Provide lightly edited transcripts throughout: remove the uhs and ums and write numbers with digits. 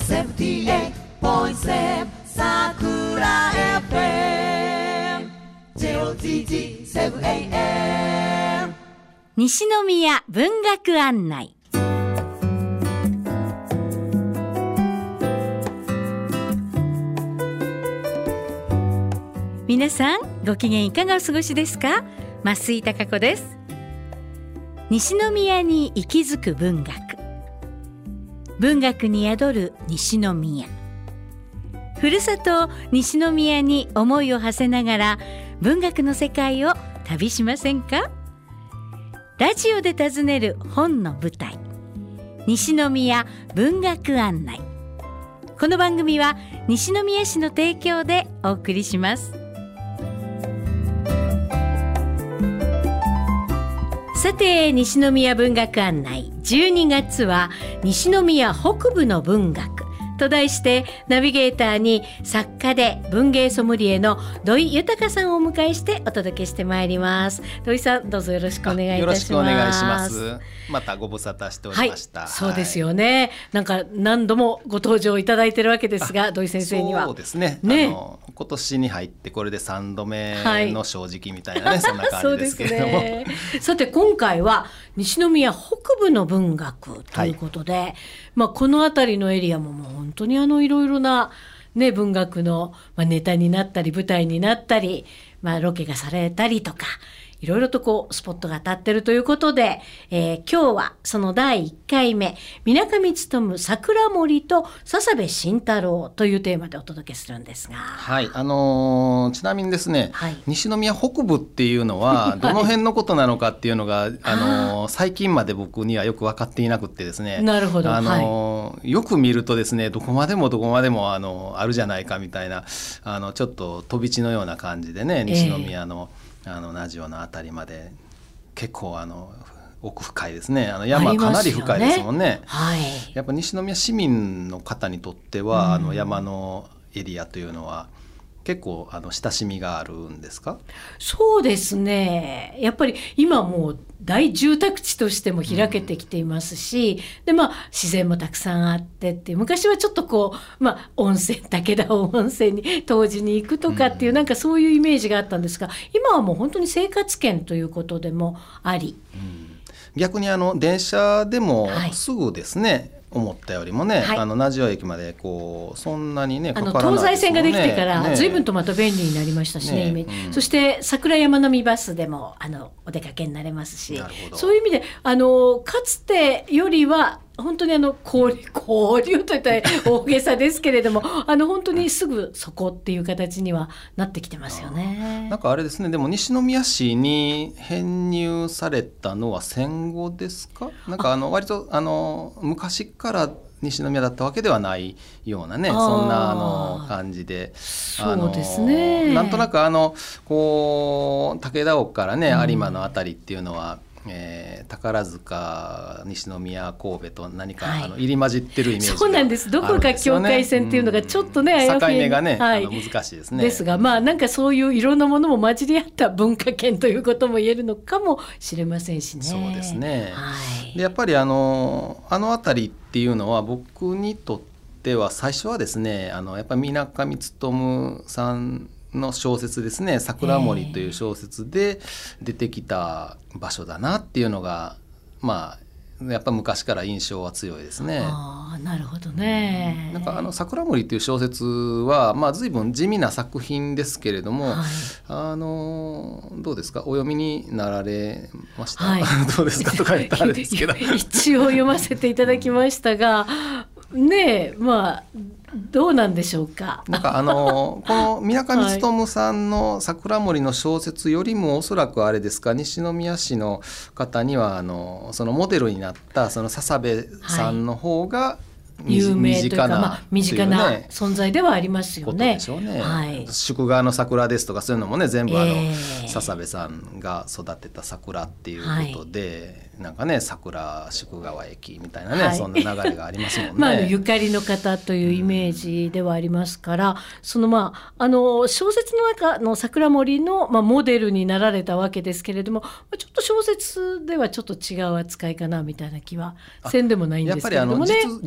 78.7 Sakura FM JOZZ 7am 西宮文学案内。皆さんご機嫌いかがお過ごしですか？増井貴子です。西宮に息づく文学、文学に宿る西宮、ふるさと西宮に思いを馳せながら文学の世界を旅しませんか？ラジオで訪ねる本の舞台、西宮文学案内。この番組は西宮市の提供でお送りします。さて、西宮文学案内、12月は西宮北部の文学と題して、ナビゲーターに作家で文芸ソムリエの土井豊さんをお迎えしてお届けしてまいります。土井さん、どうぞよろしくお願いいたします。 よろしくお願いします。またご無沙汰しておりました。 はい、そうですよね。なんか何度もご登場いただいているわけですが、土井先生にはそうですね。今年に入ってこれで3度目の正直みたいなね、そんな感じですけれども。 そうですね。さて、今回は西宮北部の文学ということで、この辺りのエリアももう本当にいろいろな、文学の、ネタになったり舞台になったり、ロケがされたりとか、いろいろとスポットが当たってるということで、今日はその第1回目、水上勉桜森と笹部慎太郎というテーマでお届けするんですが、 はい、ちなみにですね、西宮北部っていうのはどの辺のことなのかっていうのが、最近まで僕にはよく分かっていなくってですね。 なるほど。 よく見るとですね、どこまでもあるじゃないかみたいな、ちょっと飛び地のような感じでね、西宮の名城のあたりまで結構奥深いですね。山かなり深いですもんね。やっぱ西宮市民の方にとっては、山のエリアというのは結構親しみがあるんですか？ そうですね。やっぱり今もう大住宅地としても開けてきていますし、で自然もたくさんあってっていう、昔はちょっと温泉、武田温泉に当時に行くとかっていう、なんかそういうイメージがあったんですが、今はもう本当に生活圏ということでもあり、 逆に電車でもすぐですね、思ったよりもね、名城駅までそんなにね、かからないですもんね。 東西線ができてから随分とまた便利になりましたしね。そして桜山のみバスでもお出かけになれますし、そういう意味でかつてよりは本当に交流といったら大げさですけれども、本当にすぐそこっていう形にはなってきてますよね。 なんかあれですね、でも西宮市に編入されたのは戦後ですか？なんか割と昔から西宮だったわけではないようなね、そんな感じで、 そうですね。 なんとなく武田岡からね、有馬のあたりっていうのは、宝塚、西宮、神戸と何か、入り混じってるイメージがあるんですよね。そうなんです。 どこか境界線っていうのがちょっとね、 境目がね、難しいですね。 ですが、なんかそういういろんなものも混じり合った文化圏ということも言えるのかもしれませんしね。 そうですね。でやっぱり辺りっていうのは僕にとっては最初はですね、やっぱり水上勉さんの小説ですね、桜森という小説で出てきた場所だなっていうのが、やっぱ昔から印象は強いですね。 なるほどね。 なんか桜森という小説は、随分地味な作品ですけれども、どうですか、お読みになられました？どうですかとか言ったらあれですけど一応読ませていただきましたがね、どうなんでしょうか。 なんかこの水上勉さんの桜森の小説よりもおそらくあれですか、西宮市の方にはそのモデルになったその笹部さんの方が有名というか、身近な存在ではありますよね。 宿川の桜ですとかそういうのもね、全部笹部さんが育てた桜っていうことで、なんかね、桜宿川駅みたいなね、そんな流れがありますもんね。 ゆかりの方というイメージではありますから、その小説の中の桜森の、モデルになられたわけですけれども、ちょっと小説ではちょっと違う扱いかなみたいな気はせんでもないんですけれどもね。 やっぱり実像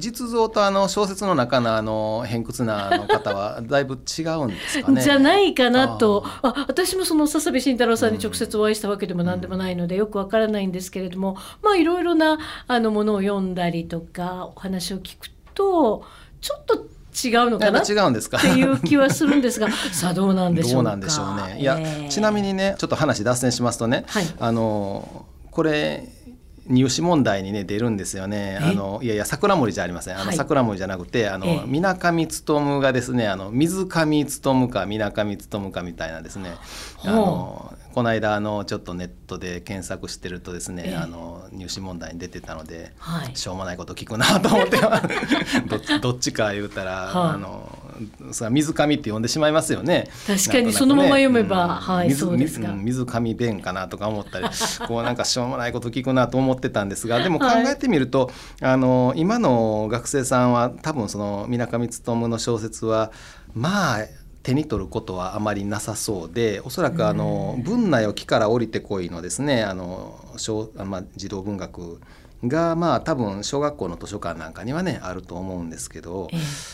想と小説の中の偏屈な方はだいぶ違うんですかね。 じゃないかなと。私もその笹部慎太郎さんに直接お会いしたわけでも何でもないのでよくわからないんですけれども、いろいろなものを読んだりとかお話を聞くとちょっと違うのかなっていう気はするんですがさあどうなんでしょうか。 どうなんでしょうね。いや、ちなみにねちょっと話脱線しますとね、 はい、 これ入試問題にね出るんですよね。いや桜森じゃありません。桜森じゃなくて水上勉がですね水上勉か水上勉かみたいなですねこの間ちょっとネットで検索してるとですね入試問題に出てたので、しょうもないこと聞くなと思ってどっちか言うたら、水上って呼んでしまいますよね。 確かにそのまま読めば、そうですか。 水上弁かなとか思ったりなんかしょうもないこと聞くなと思ってたんですが、でも考えてみると、今の学生さんは多分その水上勉の小説は手に取ることはあまりなさそうで、おそらく文内を木から降りてこいのですね児童文学が多分小学校の図書館なんかにはねあると思うんですけど、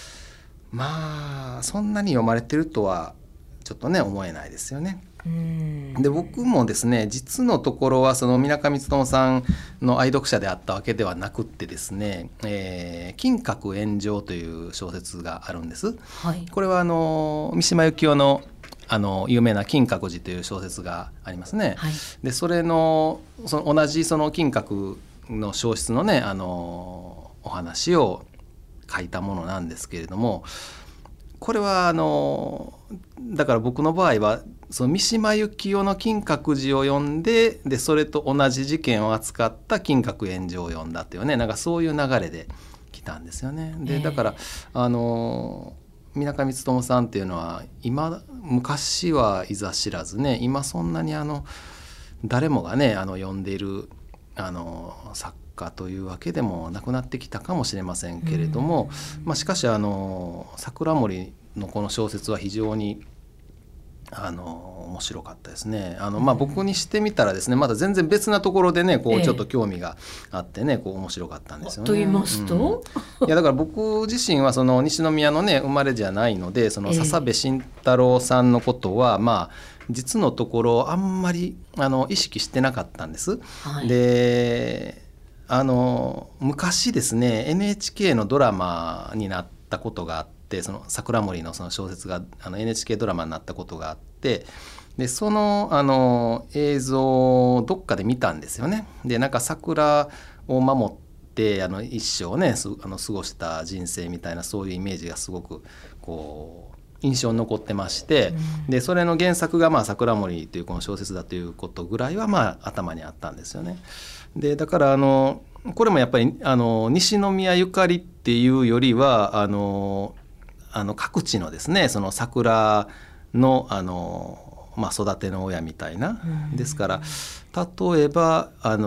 そんなに読まれてるとはちょっとね思えないですよね。で僕もですね実のところはその水上勉さんの愛読者であったわけではなくってですね、金閣炎上という小説があるんです、これは三島由紀夫の有名な金閣寺という小説がありますね、でそれの同じその金閣の小説のねお話を書いたものなんですけれども、これはだから僕の場合はその三島由紀夫の金閣寺を読んで、それと同じ事件を扱った金閣炎上を読んだっていうね、なんかそういう流れで来たんですよね。でだから水上勉さんっていうのは昔はいざ知らずね、今そんなに誰もがね読んでいる作家というわけでもなくなってきたかもしれませんけれども、しかし桜森のこの小説は非常に面白かったですね。僕にしてみたらですねまた全然別なところでねちょっと興味があってね面白かったんですよね。 と言いますと、 いやだから僕自身はその西宮のね生まれじゃないので、その笹部慎太郎さんのことは実のところあんまり意識してなかったんです、で昔ですね NHK のドラマになったことがあって、その桜森のその小説がNHK ドラマになったことがあって、でその映像をどっかで見たんですよね。でなんか桜を守って一生ね過ごした人生みたいなそういうイメージがすごく印象に残ってまして、でそれの原作が桜森というこの小説だということぐらいは頭にあったんですよね。でだからこれもやっぱり西宮ゆかりっていうよりは各地のですねその桜の育ての親みたいな、ですから例えば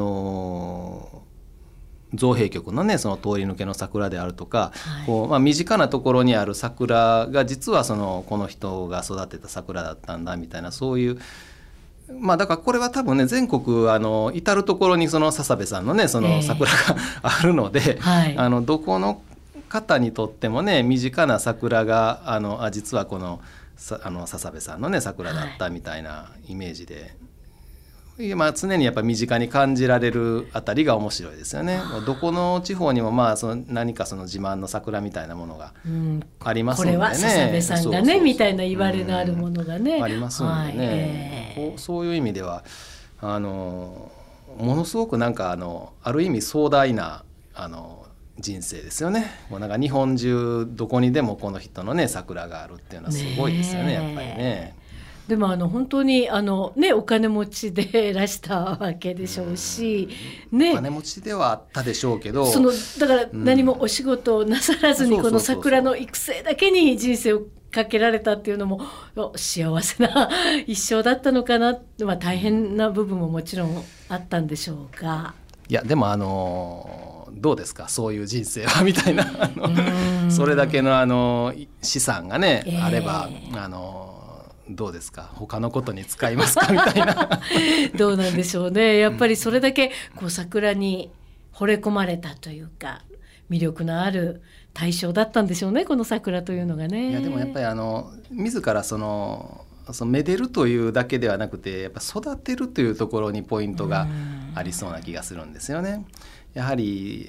造幣局のねその通り抜けの桜であるとか、身近なところにある桜が実はこの人が育てた桜だったんだみたいな、そういうだからこれは多分ね全国至る所にその笹部さんのねその桜があるので、どこの方にとってもね身近な桜が実はこの笹部さんのね桜だったみたいなイメージで、常にやっぱり身近に感じられるあたりが面白いですよね。どこの地方にも何かその自慢の桜みたいなものがありますのでね、 これは笹部さんがねみたいな言われのあるものがね、 ありますのでね、そういう意味ではものすごくなんかある意味壮大な人生ですよね。なんか日本中どこにでもこの人のね桜があるっていうのはすごいですよね、やっぱりね。 でも本当にお金持ちでいらしたわけでしょうし、 お金持ちではあったでしょうけど、 だから何もお仕事をなさらずにこの桜の育成だけに人生をかけられたっていうのも幸せな一生だったのかな、大変な部分ももちろんあったんでしょうが、 いやでもどうですかそういう人生はみたいなそれだけの資産がね、あればどうですか他のことに使いますかみたいなどうなんでしょうね。やっぱりそれだけ桜に惚れ込まれたというか魅力のある対象だったんでしょうね、この桜というのがね。 いやでもやっぱり自らめでるというだけではなくて、やっぱ育てるというところにポイントがありそうな気がするんですよね。やはり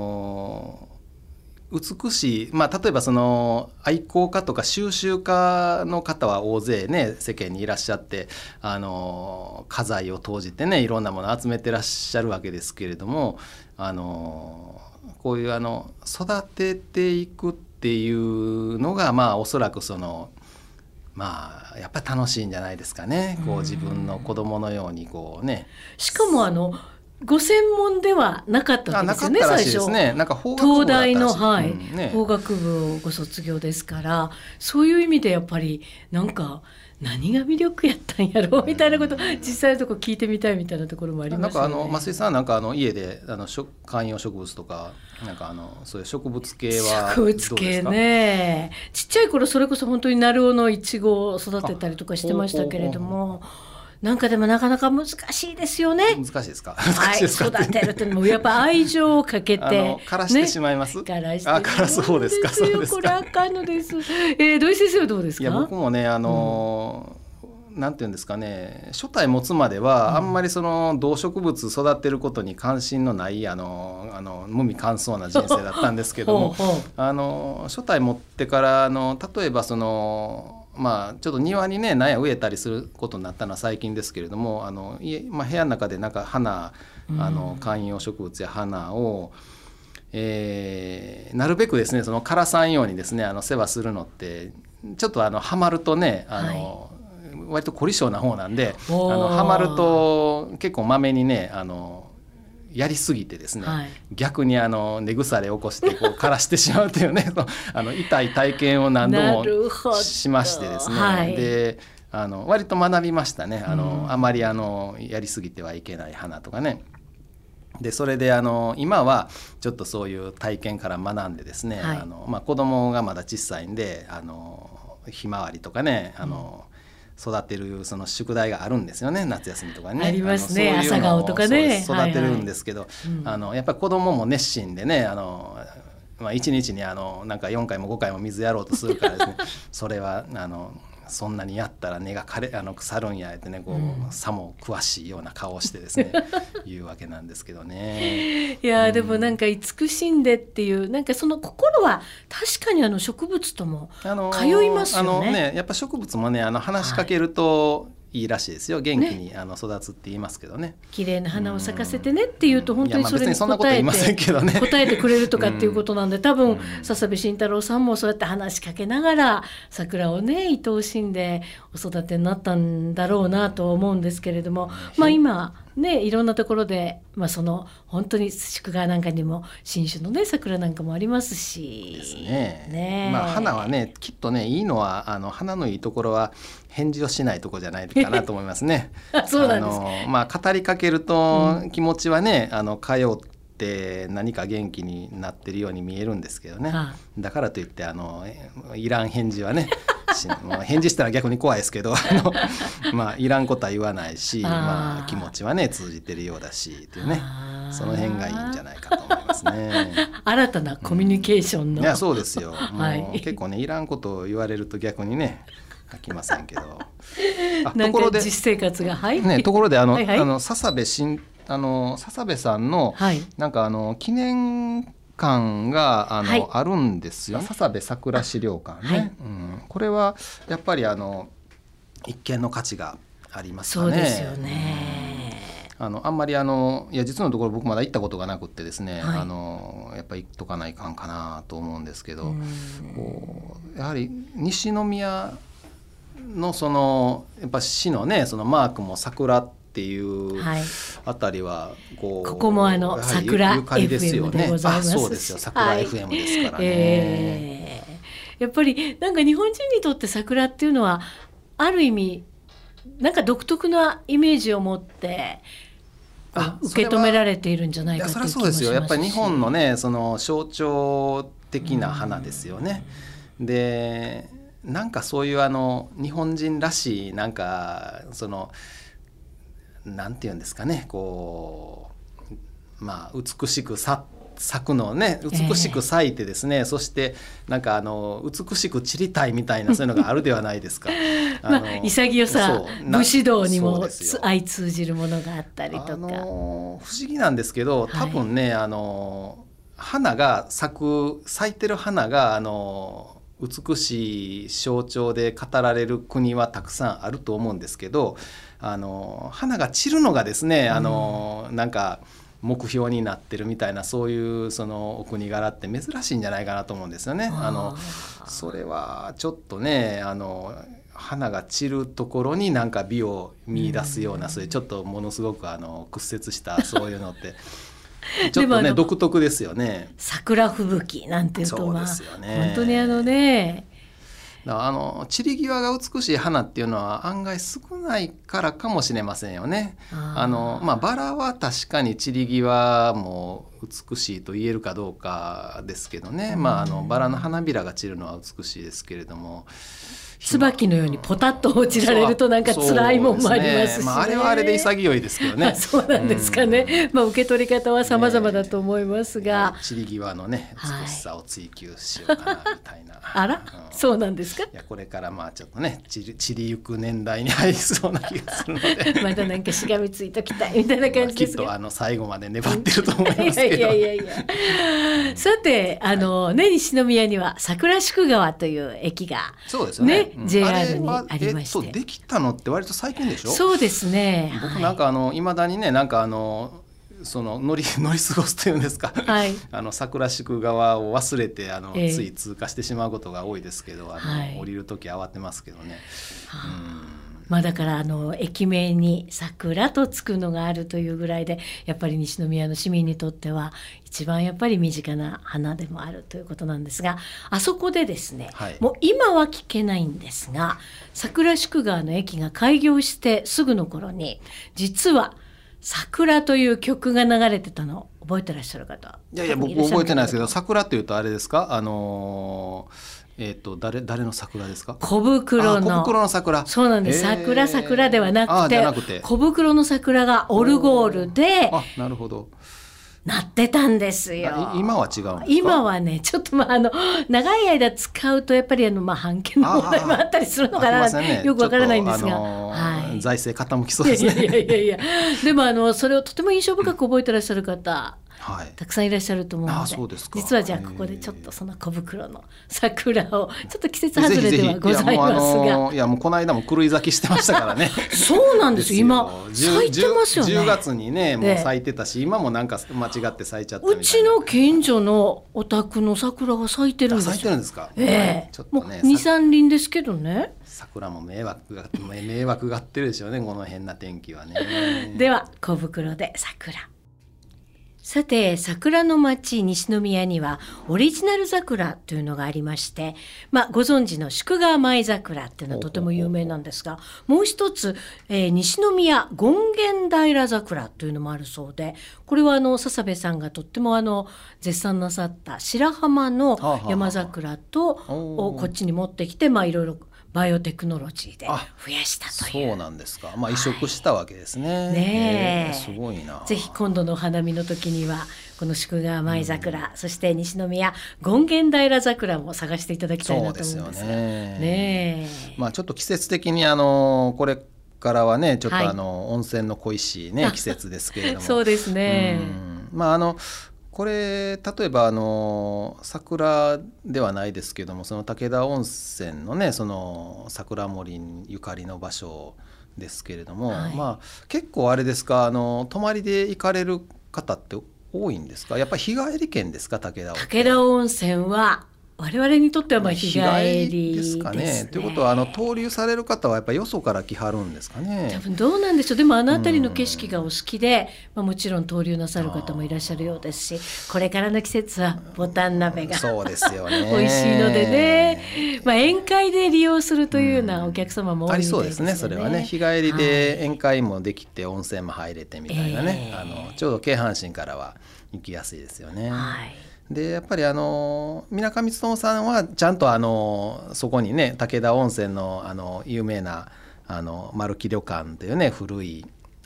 美しい、例えば愛好家とか収集家の方は大勢ね世間にいらっしゃって、家財を投じてねいろんなものを集めてらっしゃるわけですけれども、こういう育てていくっていうのがおそらくやっぱり楽しいんじゃないですかね。こう自分の子供のようにこうね。 しかもご専門ではなかったわけですよね。 なかったらしいですね。なんか法学部東大の、 ね、 法学部をご卒業ですから、そういう意味でやっぱりなんか何が魅力やったんやろうみたいなことを実際のところ聞いてみたいみたいなところもありますよね。 なんか増井さんなんか家で観葉植物とかなんかそういう植物系はどうですか？ 植物系ね、ちっちゃい頃それこそ本当に鳴尾のイチゴを育てたりとかしてましたけれども、なんかでもなかなか難しいですよね。 難しいですか？ はい、育てるってもうやっぱ愛情をかけて枯らしてしまいます。 枯らしてるんですよ。 そうですか。そうですか。 これあかんのです。土井先生はどうですか？ いや僕もねなんていうんですかね、初体持つまではあんまり動植物育てることに関心のない無味乾燥な人生だったんですけども初体持ってから例えばちょっと庭にね苗植えたりすることになったのは最近ですけれども、部屋の中でなんか花観葉植物や花を、なるべくですね枯らさんようにですね世話するのってちょっとハマるとね割と凝り性な方なんでハマると結構まめにねやりすぎてですね、逆に根腐れ起こしてこう枯らしてしまうというね痛い体験を何度もしましてですね、で割と学びましたね。あまりやりすぎてはいけない花とかね。でそれで今はちょっとそういう体験から学んでですね、子供がまだ小さいんでひまわりとかね育てる宿題があるんですよね、夏休みとかね。 ありますね。 朝顔とかね育てるんですけど、やっぱり子供も熱心でね1日になんか4回も5回も水やろうとするからですねそれはそんなにやったら根が腐るんやってねさも詳しいような顔をしてですね言うわけなんですけどね。 いやでもなんか慈しんでっていうなんかその心は確かに植物とも通いますよね。 やっぱ植物もね話しかけるといいらしいですよ。元気に育つって言いますけどね。 綺麗な花を咲かせてねっていうと本当にそれに答えてくれるとかっていうことなんで、多分笹部慎太郎さんもそうやって話しかけながら桜をね愛おしんでお育てになったんだろうなと思うんですけれども、今ねいろんなところで本当に宿川なんかにも新種のね桜なんかもありますしですね。花はねきっとねいいのは花のいいところは返事をしないところじゃないかなと思いますね。 そうなんです。 語りかけると気持ちはね通って何か元気になってるように見えるんですけどね。だからといっていらん返事はね返事したら逆に怖いですけどいらんことは言わないし、気持ちはね通じてるようだしっていうね、その辺がいいんじゃないかと思いますね。 新たなコミュニケーションの、 いやそうですよ。結構ねいらんことを言われると逆にね書きませんけどなんか実生活がところで笹部さんの、なんか記念館があるんですよ。笹部桜資料館ね、これはやっぱり一見の価値がありますかね。 そうですよね。 あんまりいや実のところ僕まだ行ったことがなくってですね、やっぱり行っとかないかんかなと思うんですけど、やはり西宮のやっぱ市のねマークも桜っていうあたりはここも桜 FM でございますし、 そうですよ、桜 FM ですからね。 やっぱりなんか日本人にとって桜っていうのはある意味なんか独特なイメージを持って受け止められているんじゃないかという気もしますし。 それはそうですよ。やっぱり日本のね象徴的な花ですよね。でなんかそういう日本人らしいなんかなんていうんですかね美しくさ咲くのをね美しく咲いてですね、そしてなんか美しく散りたいみたいなそういうのがあるではないですか。 潔さ武士道にも相通じるものがあったりとか、 不思議なんですけど、多分ね、花が咲いてる花が美しい象徴で語られる国はたくさんあると思うんですけど、花が散るのがですね、なんか目標になってるみたいな、そういうそのお国柄って珍しいんじゃないかなと思うんですよね。それはちょっとね、花が散るところになんか美を見出すような、そういうちょっとものすごく屈折したそういうのってちょっとね独特ですよね。 桜吹雪なんていうと、 そうですよね、 本当にね、 散り際が美しい花っていうのは案外少ないからかもしれませんよね。バラは確かに散り際も美しいと言えるかどうかですけどね、バラの花びらが散るのは美しいですけれども、 椿のようにポタッと落ちられるとなんか辛いもんもありますしね。 あれはあれで潔いですけどね。 そうなんですかね。受け取り方は様々だと思いますが、 散り際のね美しさを追求しようかなみたいな。 あら、そうなんですか。 いやこれからちょっとね散りゆく年代に入りそうな気がするのでまだなんかしがみついときたいみたいな感じですが、 きっと最後まで粘ってると思いますけどいやさて西宮には桜宿川という駅がそうですよね、 JR にありまして、 できたのって割と最近でしょ。 そうですね。 僕なんか未だにねなんかその乗り過ごすというんですか、桜宿川を忘れてつい通過してしまうことが多いですけど、降りるとき慌てますけどね。 だから駅名に桜とつくのがあるというぐらいで、やっぱり西宮の市民にとっては一番やっぱり身近な花でもあるということなんですが、あそこでですね、もう今は聞けないんですが、桜宿川の駅が開業してすぐの頃に実は桜という曲が流れてたの覚えてらっしゃる方。 いや僕覚えてないですけど、桜っていうとあれですか、誰の桜ですか。 小袋の桜。そうなんです。桜ではなくて小袋の桜がオルゴールでなるほどなってたんですよ。 今は違うんですか。 今はねちょっと長い間使うとやっぱり判件の問題もあったりするのかな、よくわからないんですが、 財政傾きそうですね。 いやでもそれをとても印象深く覚えてらっしゃる方、たくさんいらっしゃると思うので、実はじゃあここでちょっとその小袋の桜をちょっと季節外れではございますが、 いやもうこの間も狂い咲きしてましたからね。 そうなんですよ。今咲いてますよね。 10月にねもう咲いてたし、今もなんか間違って咲いちゃったみたいな。 うちの近所のお宅の桜が咲いてるんですよ。 咲いてるんですか。 ちょっとね、もう 2,3 輪ですけどね。 桜も迷惑があってるでしょうね、この変な天気はね。 では小袋で桜。さて、桜の町西宮にはオリジナル桜というのがありまして、ご存知の宿川舞桜っていうのはとても有名なんですが、もう一つ、西宮権現平桜というのもあるそうで、これは笹部さんがとっても絶賛なさった白浜の山桜とこっちに持ってきて、いろいろバイオテクノロジーで増やしたという。 そうなんですか。移植したわけですね。すごいな。 ぜひ今度のお花見の時にはこの宿川舞桜、そして西宮権現平桜も探していただきたいなと思うんですがね。 ちょっと季節的にこれからはねちょっと温泉の恋しいね季節ですけれどもそうですね。 これ例えば桜ではないですけども、その武田温泉のねその桜森ゆかりの場所ですけれども、結構あれですか、泊まりで行かれる方って多いんですか。やっぱり日帰り券ですか。武田温泉は我々にとっては日帰りですかね。ということは登竜される方はやっぱりよそから来はるんですかね。 多分どうなんでしょう。でもあの辺りの景色がお好きで、もちろん登竜なさる方もいらっしゃるようですし、これからの季節はボタン鍋がそうですよね美味しいのでね、宴会で利用するというようなお客様も多いみたいですよね。 ありそうですね。それはね、日帰りで宴会もできて温泉も入れてみたいなね、ちょうど京阪神からは行きやすいですよね。でやっぱり水上勉さんはちゃんとそこにね武田温泉の有名な丸木旅館というね古い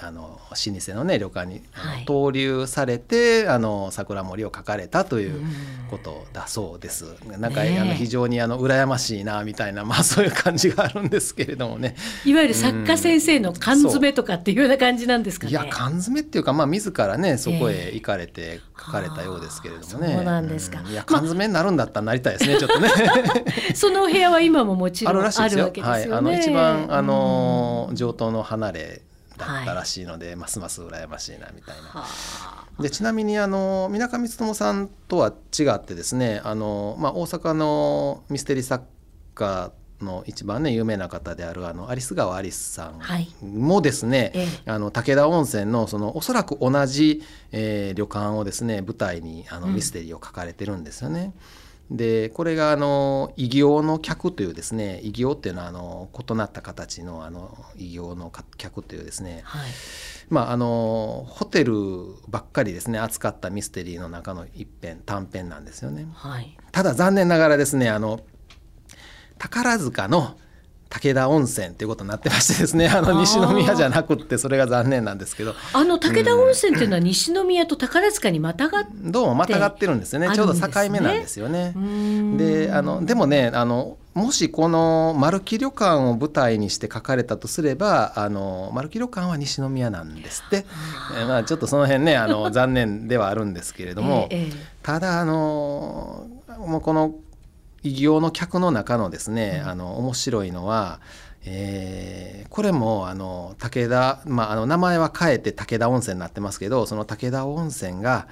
老舗のね旅館にはい、 投留されて桜森を描かれたということだそうです。なんか、 ね、 非常に羨ましいなみたいな、そういう感じがあるんですけれどもね。 いわゆる作家先生の缶詰とかっていうような感じなんですかね。 いや缶詰っていうか、自らねそこへ行かれて書かれたようですけれどもね。 そうなんですか。 いや缶詰になるんだったらなりたいですね、ちょっとねそのお部屋は今ももちろんあるわけですよね。 はい、一番上等の離れだったらしいので、ますます羨ましいなみたいな。でちなみに水上勉さんとは違ってですね、大阪のミステリー作家の一番ね有名な方である有栖川有栖さんもですね、武田温泉のおそらく同じ、旅館をですね舞台にミステリーを書かれてるんですよね。でこれが異形の客というですね、異形っていうのは異なった形の異形の客というですね、 はい、 ホテルばっかりですね扱ったミステリーの中の一編短編なんですよね。 はい、 ただ残念ながらですね宝塚の武田温泉ということになってましてですね、西宮じゃなくってそれが残念なんですけど、 武田温泉っていうのは西宮と宝塚にまたがってどうもまたがってるんですよね。ちょうど境目なんですよね。ででもねもしこの丸木旅館を舞台にして書かれたとすれば丸木旅館は西宮なんですって。ちょっとその辺ね残念ではあるんですけれども、ただもうこの異形の客の中のですね、面白いのは、これも武田、名前は変えて武田温泉になってますけど、その武田温泉が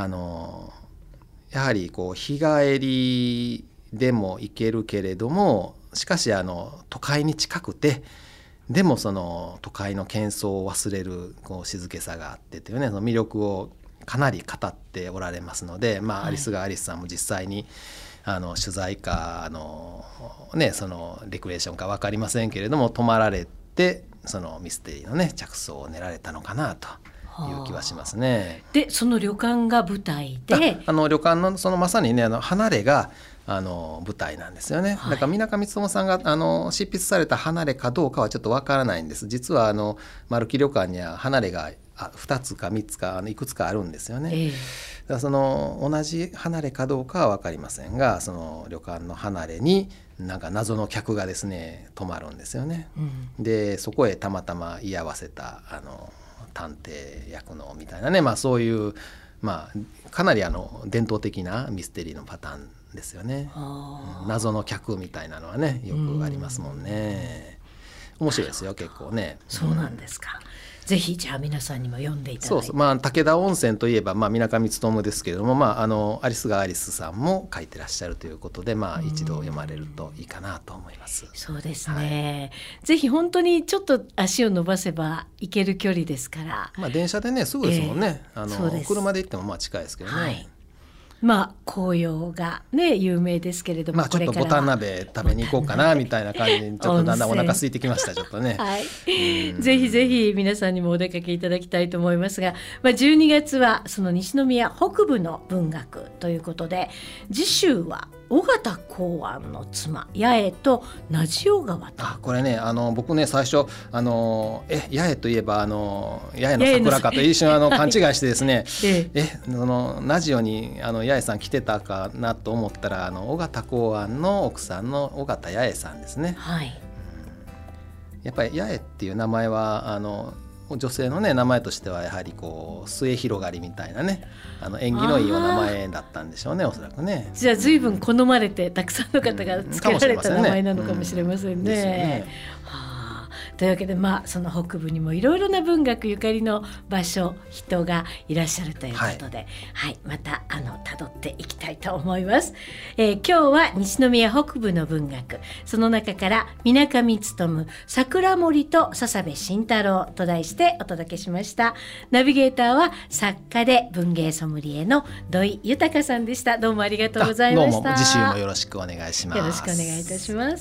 やはり日帰りでも行けるけれども、しかし都会に近くて、でもその都会の喧騒を忘れる静けさがあってというね、その魅力をかなり語っておられますので、有栖川有栖さんも実際に取材かそのレクリエーションか分かりませんけれども泊まられてそのミステリーのね着想を練られたのかなという気はしますね。 でその旅館が舞台で旅館のそのまさにね離れが舞台なんですよね。だから水上勉さんが執筆された離れかどうかはちょっと分からないんです。実は丸木旅館には離れが2つか3つかいくつかあるんですよね。だからその同じ離れかどうかは分かりませんが、その旅館の離れになんか謎の客がですね泊まるんですよね。でそこへたまたま居合わせた探偵役のみたいなね、そういうかなり伝統的なミステリーのパターンですよね。謎の客みたいなのはねよくありますもんね。面白いですよ結構ね。 そうなんですか。ぜひじゃあ皆さんにも読んでいただいて。 武田温泉といえば、水上勉ですけれども、有栖川有栖さんも書いてらっしゃるということで、一度読まれるといいかなと思います。 そうですね、ぜひ本当にちょっと足を伸ばせば行ける距離ですから、 電車でねすぐですもんね。 そうです。 車で行っても近いですけどね。 紅葉がね有名ですけれども、 ちょっとボタン鍋食べに行こうかなみたいな感じにちょっとだんだんお腹空いてきましたちょっとね。 ぜひぜひ皆さんにもお出かけいただきたいと思いますが、12月はその西宮北部の文学ということで、次週は尾形公安の妻八重と名塩川と。 これね僕ね最初八重といえば八重の桜かと一瞬勘違いしてですね名塩に八重さん来てたかなと思ったら尾形公安の奥さんの尾形八重さんですね。やっぱり八重っていう名前は女性のね名前としてはやはり末広がりみたいなね縁起のいいお名前だったんでしょうねおそらくね。 じゃあ随分好まれてたくさんの方がつけられた名前なのかもしれませんね。というわけでその北部にもいろいろな文学ゆかりの場所人がいらっしゃるということで、また辿っていきたいと思います。今日は西宮北部の文学、その中から水上勉、桜森と笹部慎太郎と題してお届けしました。ナビゲーターは作家で文芸ソムリエの土井豊さんでした。どうもありがとうございました。 どうも次週もよろしくお願いします。 よろしくお願いいたします。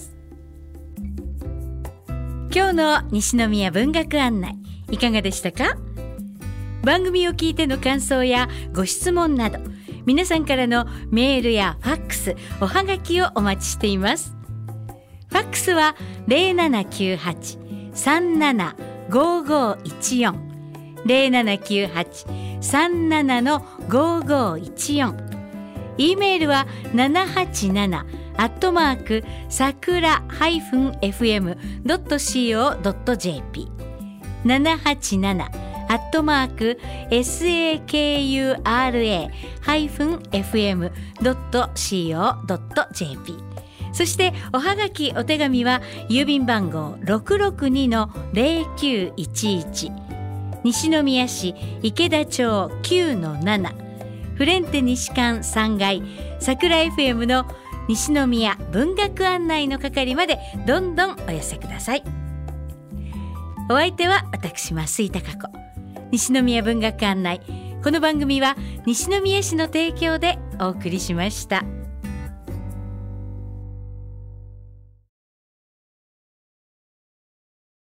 今日の西宮文学案内いかがでしたか？番組を聞いての感想やご質問など皆さんからのメールやファックスおはがきをお待ちしています。ファックスは 0798-375514 0798-37-5514。E メールは787-sakura-fm.co.jp 787-sakura-fm.co.jp。 そしておはがきお手紙は郵便番号 662-0911 西宮市池田町 9-7 フレンテ西館3階桜 FM の西宮文学案内の係までどんどんお寄せください。お相手は私増井貴子。西宮文学案内、この番組は西宮市の提供でお送りしました。